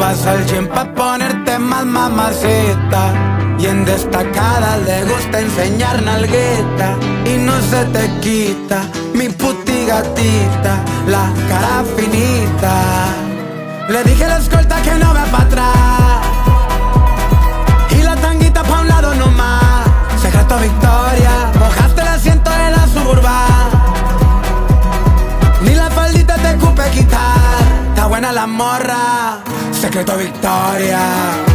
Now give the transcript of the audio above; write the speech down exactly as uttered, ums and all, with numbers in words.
vas al gym pa' ponerte más mamacita. Y en destacada le gusta enseñar nalgueta. Y no se te quita, mi puti gatita, la cara finita. Le dije a la escolta que no va pa' atrás. Y la tanguita pa' un lado nomás. Secreto Victoria, mojaste el asiento de la Suburban. Ni la faldita te cupe quitar. Está buena la morra, Secreto Victoria.